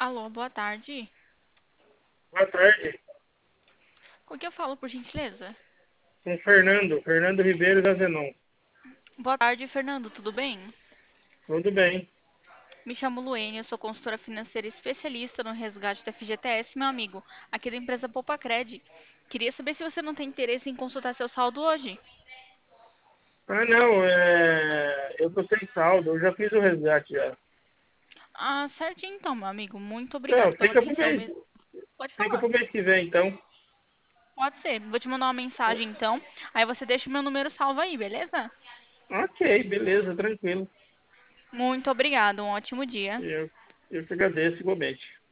Alô, boa tarde. Boa tarde, Com que eu falo, por gentileza? com o Fernando Ribeiro da Zenon. Boa tarde, Fernando, tudo bem? Tudo bem? Me chamo Luene, eu sou consultora financeira especialista no resgate da FGTS, meu amigo, aqui da empresa Poupacred. Queria saber se você não tem interesse em consultar seu saldo hoje. Ah, não, eu tô sem saldo, eu já fiz o resgate já. Ah, certinho então, meu amigo. Muito Não, obrigado pela atenção. Pode fica falar. pro mês que vem, então. Pode ser. Vou te mandar uma mensagem então. Aí você deixa o meu número salvo aí, beleza? Ok, beleza, tranquilo. Muito obrigado. Um ótimo dia. Eu, eu te agradeço igualmente.